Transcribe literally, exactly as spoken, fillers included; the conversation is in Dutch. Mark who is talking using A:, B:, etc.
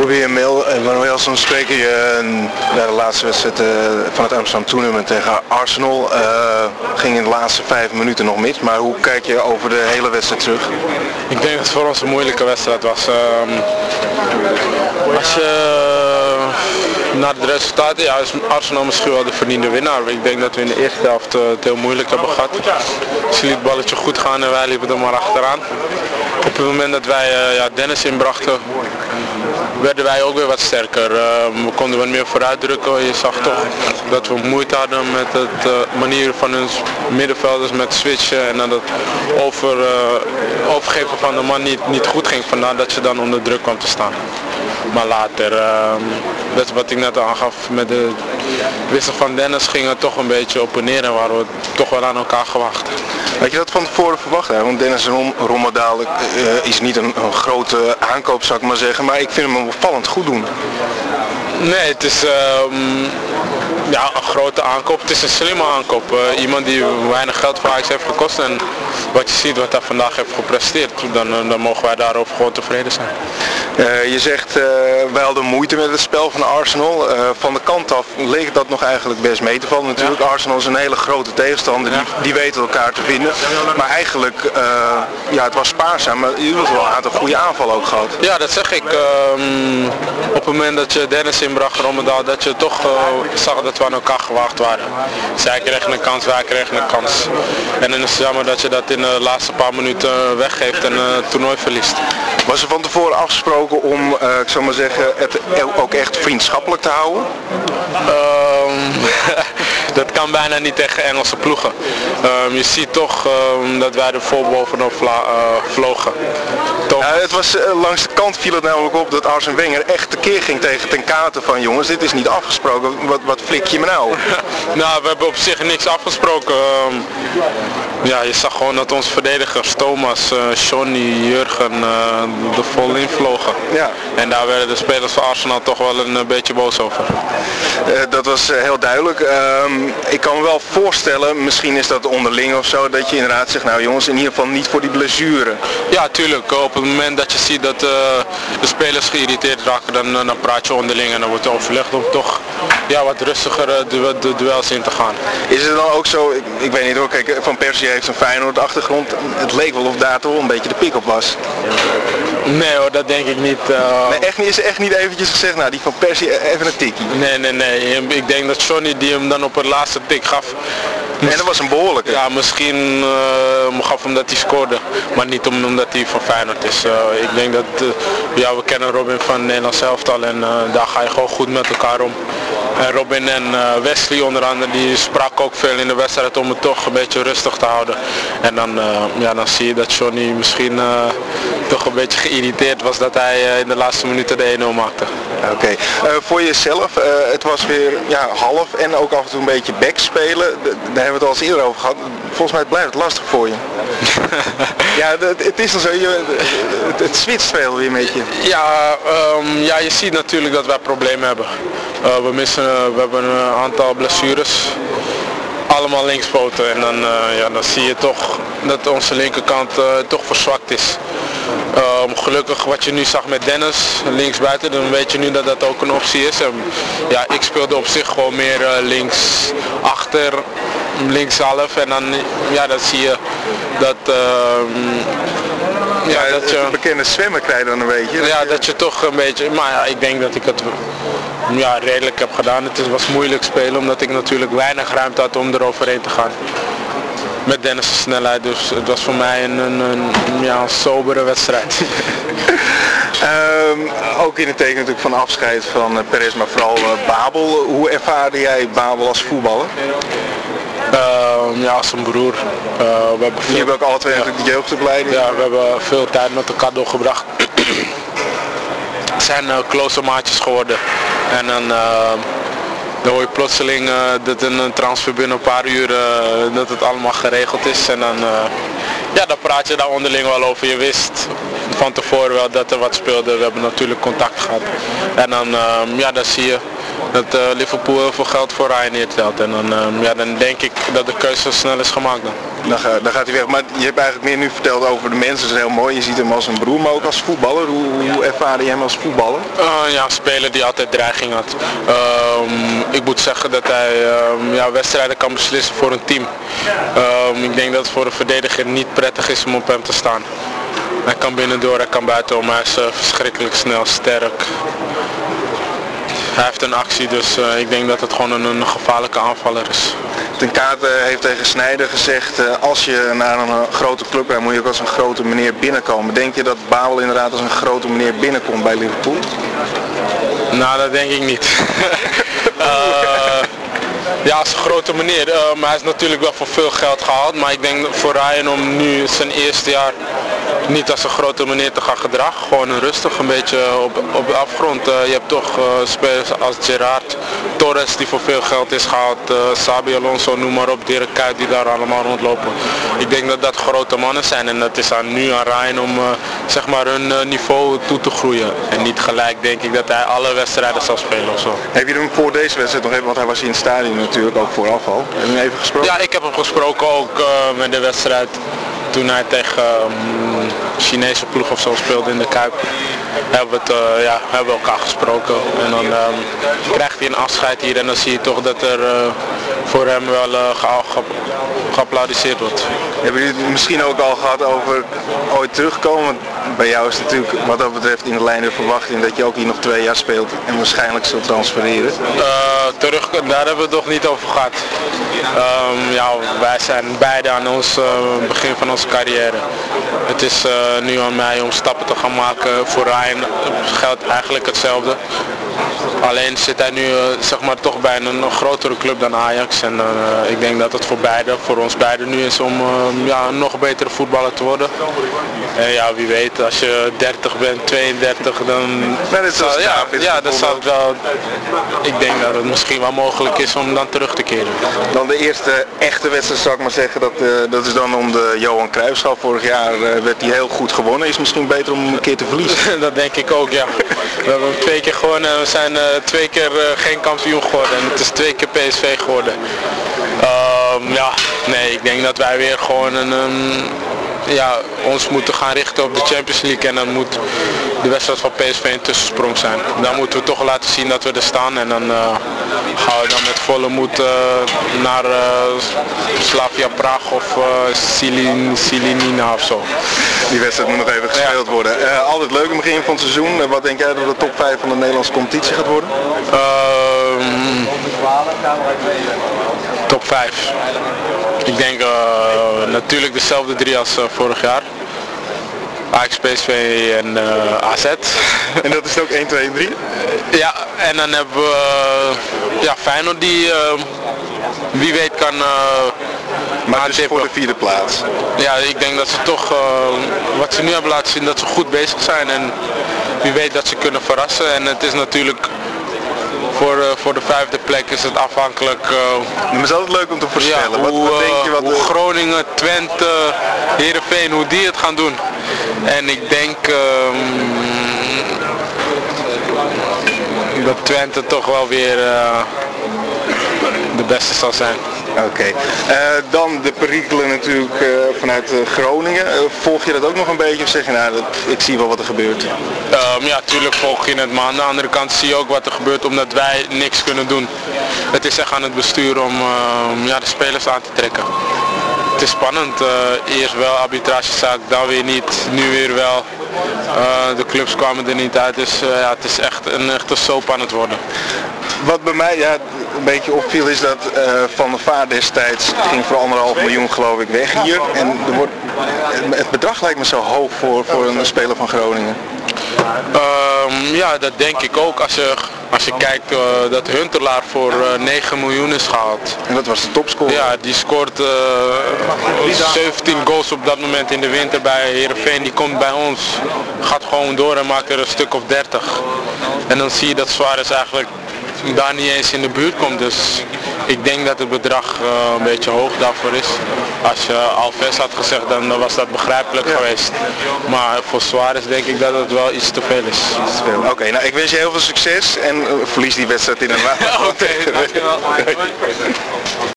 A: Robbie Emanuelsson spreek je uh, de laatste wedstrijd uh, van het Amsterdam Tournament tegen Arsenal. Uh, ging in de laatste vijf minuten nog mis, maar hoe kijk je over de hele wedstrijd terug?
B: Ik denk dat het voor ons een moeilijke wedstrijd was. Uh, als je uh, naar het resultaat, ja, is Arsenal misschien wel de verdiende winnaar. Ik denk dat we in de eerste helft uh, het heel moeilijk hebben gehad. Ze liet het balletje goed gaan en wij liepen er maar achteraan. Op het moment dat wij uh, ja, Dennis inbrachten, werden wij ook weer wat sterker. Uh, we konden wat meer vooruit drukken. Je zag toch dat we moeite hadden met het uh, manier van hun middenvelders met switchen en dat het over, uh, overgeven van de man niet, niet goed ging. Vandaar dat je dan onder druk kwam te staan. Maar later, uh, dat is wat ik net aangaf, met de wissel van Dennis ging het toch een beetje op en neer en waren we toch wel aan elkaar gewacht.
A: Had je dat van tevoren verwacht? Hè? Want Dennis Rom Rommedaal uh, is niet een, een grote aankoop, zou ik maar zeggen, maar ik vind hem opvallend goed doen.
B: Nee, het is uh, ja, een grote aankoop. Het is een slimme aankoop. Uh, iemand die weinig geld voor Ajax heeft gekost en wat je ziet wat hij vandaag heeft gepresteerd, dan, uh, dan mogen wij daarover gewoon tevreden zijn.
A: Uh, je zegt, uh, wij hadden moeite met het spel van Arsenal. Uh, van de kant af leek dat nog eigenlijk best mee te vallen. Natuurlijk, ja. Arsenal is een hele grote tegenstander, ja. die, die weten elkaar te vinden. Maar eigenlijk, uh, ja, het was spaarzaam, maar je hebt wel een aantal goede aanvallen ook gehad.
B: Ja, dat zeg ik. Uh, op het moment dat je Dennis inbracht, Rommedaal, dat je toch uh, zag dat we aan elkaar gewaagd waren. Zij kregen een kans, wij kregen een kans. En dan is het jammer dat je dat in de laatste paar minuten weggeeft en uh, het toernooi verliest.
A: Was er van tevoren afgesproken om, uh, ik zou maar zeggen, het ook echt vriendschappelijk te houden?
B: Um, dat kan bijna niet tegen Engelse ploegen. Um, je ziet toch um, dat wij er vol bovenop vla, uh, vlogen.
A: Ja, het was, uh, langs de kant viel het namelijk op dat Arsene Wenger echt tekeer ging tegen Ten Kate van jongens, dit is niet afgesproken, wat, wat flik je me nou?
B: Nou, we hebben op zich niks afgesproken. Um, ja, je zag gewoon dat onze verdedigers, Thomas, uh, Johnny, Jurgen, uh, er vol in vlogen. Ja. En daar werden de spelers van Arsenal toch wel een uh, beetje boos over.
A: Uh, dat was uh, heel duidelijk. Um, ik kan me wel voorstellen, misschien is dat onderling of zo, dat je inderdaad zegt, nou jongens, in ieder geval niet voor die blessure.
B: Ja, tuurlijk. Op het moment dat je ziet dat uh, de spelers geïrriteerd raken, dan, dan praat je onderling en dan wordt er overlegd om toch ja, wat rustiger uh, de, de duels in te gaan.
A: Is het dan ook zo, ik, ik weet niet hoor, kijk, Van Persie heeft een Feyenoord achtergrond, het leek wel of daar toch een beetje de pick op was.
B: Nee hoor, dat denk ik niet. Uh...
A: Nee, echt niet, is er echt niet eventjes gezegd, nou die Van Persie even een tikkie?
B: Nee, nee, nee. Ik denk dat Johnny die hem dan op het laatste tik gaf.
A: En dat was een behoorlijke.
B: Ja, misschien uh, gaf hem dat hij scoorde, maar niet om, omdat hij van Feyenoord is. Uh, ik denk dat, uh, ja, we kennen Robin van Nederlands elftal en uh, daar ga je gewoon goed met elkaar om. En Robin en uh, Wesley onder andere, die sprak ook veel in de wedstrijd om het toch een beetje rustig te houden. En dan, uh, ja, dan zie je dat Johnny misschien uh, toch een beetje geïrriteerd was dat hij uh, in de laatste minuten de één nul maakte.
A: Oké, okay. uh, voor jezelf, uh, het was weer ja, half en ook af en toe een beetje back spelen. De, daar hebben we het al eens eerder over gehad. Volgens mij blijft het lastig voor je. Ja, het, het is dan zo, je, het, het switcht veel weer met je.
B: Ja, um, ja, je ziet natuurlijk dat wij problemen hebben. Uh, we, missen, uh, we hebben een aantal blessures. Allemaal linkspoten en dan, uh, ja, dan zie je toch dat onze linkerkant uh, toch verzwakt is. Um, gelukkig wat je nu zag met Dennis linksbuiten, dan weet je nu dat dat ook een optie is. En, ja, ik speelde op zich gewoon meer uh, links achter, links half en dan, ja, dan zie je dat, uh,
A: ja, ja, dat je bekende zwemmen krijg je dan een beetje.
B: Ja, dat je toch een beetje, maar ja, ik denk dat ik het ja, redelijk heb gedaan. Het was moeilijk spelen omdat ik natuurlijk weinig ruimte had om eroverheen te gaan. Met Dennis' snelheid, dus het was voor mij een, een, een, ja, een sobere wedstrijd.
A: um, ook in het teken natuurlijk van afscheid van uh, Perez, maar vooral uh, Babel. Hoe ervaarde jij Babel als voetballer?
B: Uh, ja, als een broer. Uh, we hebben veel...
A: Je hebt ook alle twee natuurlijk de jeugdopleiding.
B: Ja, we hebben veel tijd met elkaar doorgebracht. Het zijn uh, close maatjes geworden. En dan... Uh, Dan hoor je plotseling uh, dat in een transfer binnen een paar uur uh, dat het allemaal geregeld is en dan, uh, ja, dan praat je daar onderling wel over. Je wist van tevoren wel dat er wat speelde, we hebben natuurlijk contact gehad. En dan, uh, ja, dan zie je dat uh, Liverpool heel veel geld voor Ryan neertelt en dan, uh, ja, dan denk ik dat de keuze snel is gemaakt dan.
A: Dan, ga, dan gaat hij weg. Maar je hebt eigenlijk meer nu verteld over de mensen. Dat is heel mooi. Je ziet hem als een broer, maar ook als voetballer. Hoe, hoe ervaar je hem als voetballer?
B: Uh, ja, een speler die altijd dreiging had. Um, ik moet zeggen dat hij um, ja, wedstrijden kan beslissen voor een team. Um, ik denk dat het voor een verdediger niet prettig is om op hem te staan. Hij kan binnendoor, hij kan buitenom. Hij is uh, verschrikkelijk snel, sterk. Hij heeft een actie, dus uh, ik denk dat het gewoon een, een gevaarlijke aanvaller is.
A: Ten Kate heeft tegen Sneijder gezegd, uh, als je naar een uh, grote club gaat, moet je ook als een grote meneer binnenkomen. Denk je dat Babel inderdaad als een grote meneer binnenkomt bij Liverpool?
B: Nou, dat denk ik niet. uh, ja, als een grote meneer. Uh, maar hij is natuurlijk wel voor veel geld gehaald. Maar ik denk voor Ryan om nu zijn eerste jaar niet als een grote meneer te gaan gedragen. Gewoon rustig, een beetje op, op de afgrond. Uh, je hebt toch uh, spelers als Gerrard, Torres die voor veel geld is gehaald, uh, Xabi Alonso, noem maar op, Dirk Kuyt die daar allemaal rondlopen. Ik denk dat dat grote mannen zijn en dat is aan, nu aan Ryan om uh, zeg maar hun uh, niveau toe te groeien. En niet gelijk denk ik dat hij alle wedstrijden zal spelen of zo.
A: Heb je hem voor deze wedstrijd nog even, want hij was in het stadion natuurlijk ook vooraf al. Heb je hem even gesproken?
B: Ja, ik heb hem gesproken ook uh, met de wedstrijd. Toen hij tegen um, Chinese ploeg of zo speelde in de Kuip, hebben we, het, uh, ja, hebben we elkaar gesproken. En dan um, krijgt hij een afscheid hier en dan zie je toch dat er uh, voor hem wel uh, ge- ge- geapplaudiseerd wordt.
A: Hebben jullie het misschien ook al gehad over ooit terugkomen? Bij jou is het natuurlijk wat dat betreft in de lijn de verwachting dat je ook hier nog twee jaar speelt en waarschijnlijk zult transfereren.
B: Uh, terug, daar hebben we het nog niet over gehad. Um, ja, wij zijn beide aan ons uh, begin van onze carrière. Het is uh, nu aan mij om stappen te gaan maken. Voor Ryan geldt eigenlijk hetzelfde. Alleen zit hij nu uh, zeg maar toch bij een, een grotere club dan Ajax en uh, ik denk dat het voor beide, voor ons beiden nu is om uh, ja, een nog betere voetballer te worden. En ja, wie weet, als je dertig bent, tweeëndertig, dan
A: Maar dit
B: zal,
A: is
B: ja,
A: David,
B: ja, dat zal het wel. Ik denk dat het misschien wel mogelijk is om dan terug te keren.
A: Dan de eerste echte wedstrijd zou ik maar zeggen, dat, uh, dat is dan om de Johan Cruijffschaal. Vorig jaar uh, werd hij heel goed gewonnen. Is misschien beter om een keer te verliezen.
B: Dat denk ik ook, ja. We hebben hem twee keer gewonnen, we zijn uh, twee keer uh, geen kampioen geworden en het is twee keer P S V geworden. Um, ja, nee, ik denk dat wij weer gewoon een, um, ja, ons moeten gaan richten op de Champions League en dan moet de wedstrijd van P S V een tussensprong zijn. Dan moeten we toch laten zien dat we er staan en dan uh, gaan we dan met volle moed uh, naar uh, Slavia Praag of uh, Silin, Silinina of zo.
A: Die wedstrijd moet nog even gespeeld ja. worden. Uh, altijd leuk in het begin van het seizoen. Uh, wat denk jij dat de top vijf van de Nederlandse competitie gaat worden?
B: Uh, top vijf. Ik denk uh, natuurlijk dezelfde drie als uh, vorig jaar. Ajax, P S V en uh, A Z.
A: En dat is ook één, twee en drie?
B: Ja, en dan hebben we uh, ja, Feyenoord die uh, wie weet kan uh,
A: maar dus voor de vierde plaats.
B: Ja, ik denk dat ze toch, uh, wat ze nu hebben laten zien, dat ze goed bezig zijn en wie weet dat ze kunnen verrassen. En het is natuurlijk voor, uh, voor de vijfde plek is het afhankelijk. Uh,
A: maar het is altijd leuk om te voorspellen.
B: Ja, hoe,
A: wat, wat denk je wat
B: hoe
A: de...
B: Groningen, Twente, Heerenveen, hoe die het gaan doen. En ik denk um, dat Twente toch wel weer uh, de beste zal zijn.
A: Oké, okay. uh, dan de perikelen natuurlijk uh, vanuit uh, Groningen. Uh, volg je dat ook nog een beetje of zeg je nou, dat, ik zie wel wat er gebeurt?
B: Um, ja, tuurlijk volg je het, maar aan de andere kant zie je ook wat er gebeurt omdat wij niks kunnen doen. Het is echt aan het bestuur om uh, ja, de spelers aan te trekken. Het is spannend, uh, eerst wel arbitragezaak, dan weer niet, nu weer wel. Uh, de clubs kwamen er niet uit, dus uh, ja, het is echt een echte soap aan het worden.
A: Wat bij mij ja, een beetje opviel is dat uh, Van der Vaart destijds ging voor anderhalf miljoen geloof ik weg hier. En er wordt, het bedrag lijkt me zo hoog voor, voor een speler van Groningen.
B: Um, ja, dat denk ik ook. Als je, als je kijkt uh, dat Huntelaar voor uh, negen miljoen is gehaald.
A: En dat was de topscorer.
B: Ja, die scoort uh, zeventien goals op dat moment in de winter bij Heerenveen. Die komt bij ons, gaat gewoon door en maakt er een stuk of dertig. En dan zie je dat Suarez eigenlijk daar niet eens in de buurt komt. Dus ik denk dat het bedrag uh, een beetje hoog daarvoor is. Als je Alves had gezegd, dan was dat begrijpelijk ja. geweest. Maar voor Suarez denk ik dat het wel iets te veel is.
A: Oké, okay, nou ik wens je heel veel succes en uh, verlies die wedstrijd in een maand.
B: Oké, dankjewel.